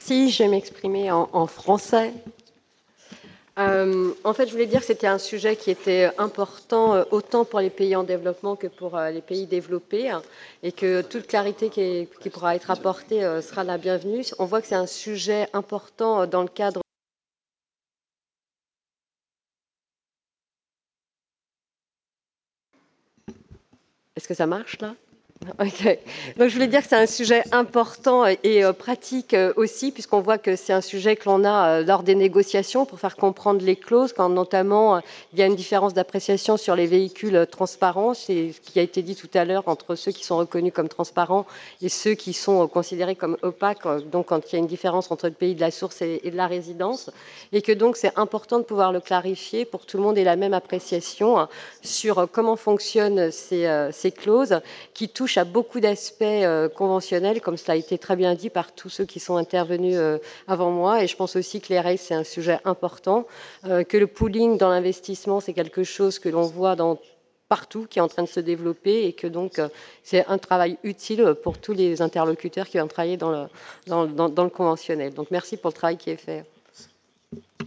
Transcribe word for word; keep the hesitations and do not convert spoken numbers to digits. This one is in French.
Si je vais m'exprimer en, en français. Euh, en fait, je voulais dire que c'était un sujet qui était important euh, autant pour les pays en développement que pour euh, les pays développés, hein, et que toute clarité qui, est- qui pourra être apportée euh, sera la bienvenue. On voit que c'est un sujet important euh, dans le cadre. Est-ce que ça marche là? Ok. Donc je voulais dire que c'est un sujet important et euh, pratique euh, aussi, puisqu'on voit que c'est un sujet que l'on a euh, lors des négociations pour faire comprendre les clauses, quand notamment euh, il y a une différence d'appréciation sur les véhicules euh, transparents, c'est ce qui a été dit tout à l'heure, entre ceux qui sont reconnus comme transparents et ceux qui sont euh, considérés comme opaques, euh, donc quand il y a une différence entre le pays de la source et, et de la résidence, et que donc c'est important de pouvoir le clarifier pour que tout le monde ait la même appréciation hein, sur euh, comment fonctionnent ces, euh, ces clauses qui touche à beaucoup d'aspects euh, conventionnels, comme cela a été très bien dit par tous ceux qui sont intervenus euh, avant moi. Et je pense aussi que les règles, c'est un sujet important, euh, que le pooling dans l'investissement, c'est quelque chose que l'on voit dans partout, qui est en train de se développer, et que donc euh, c'est un travail utile pour tous les interlocuteurs qui vont travailler dans le, dans, dans, dans le conventionnel. Donc merci pour le travail qui est fait.